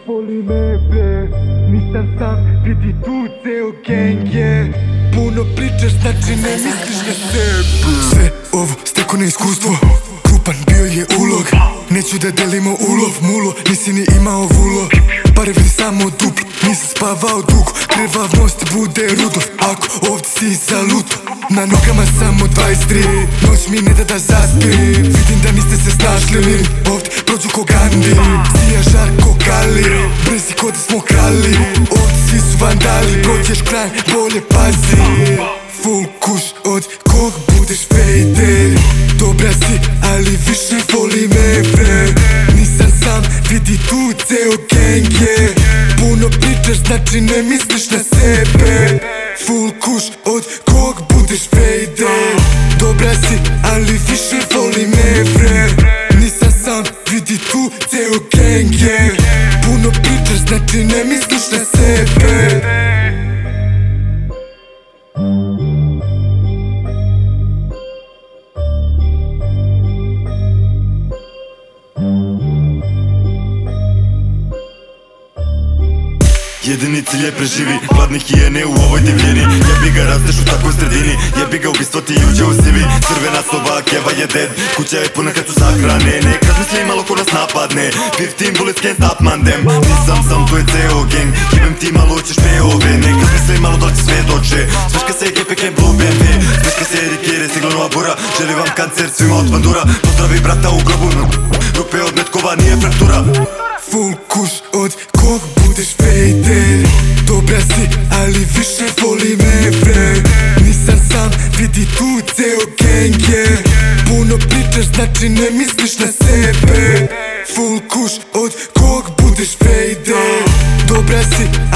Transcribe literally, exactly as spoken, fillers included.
voli me bre, nisam sam, vidi tu ceo gang je. Puno pričaš, znači ne misliš na sebe. Sve ovo steko na iskustvo, krupan bio je ulog. Neću da delimo ulov, mulo, nisi ni imao vulo. Pare vidi samo duplo, nisam spavao dugo. Krvavnost bude rudov, ako ovdje si zaluto. Na nogama samo dvadeset tri, noć mi ne da da zaspim. Vidim da niste se snašli, ovdje prođu ko Gandhi. Sija žar ko Kali, brzi ko da smo krali. Ovdje svi su vandali, prođeš kraj, bolje pazi. Full kuš od kog budeš fejde. Dobra si, ali više voli me bre. Nisam sam, vidi tu ceo gang je. Puno pričaš, znači ne misliš na sebe. Full kuš od kog budeš fejde. Dobra si, ali više voli me bre. Nisam sam, vidi tu ceo gang je. Puno pričaš, znači ne misliš na sebe. Jedini cilj je preživi, gladni hijene u ovoj divljini. Jebi ga razdeš u takvoj sredini, jebi ga ubistvo ti uđe u sivi. Crvena soba, keva je dead, kuća je puna kad su sahrane. Nekad misli malo ko nas napadne, fifteen bullets can't stop man them. Nisam sam, to je ceo gang, jebem ti malo ćeš P O V. Nekad misli malo da će sve dođe, sveška se G P K Blue B M W. Sveška se Rikere, stigla nova bura, želi vam kancer svima od bandura. Pozdravi brata u grobu, rupe od metkova nije fraktura. Full kuš od kog budeš fejde. Dobra si, ali više voli me bre. Nisam sam, vidi tu ceo gang je. Puno pričaš, znači ne misliš na sebe. Full kuš od kog budeš fejde. Dobra si,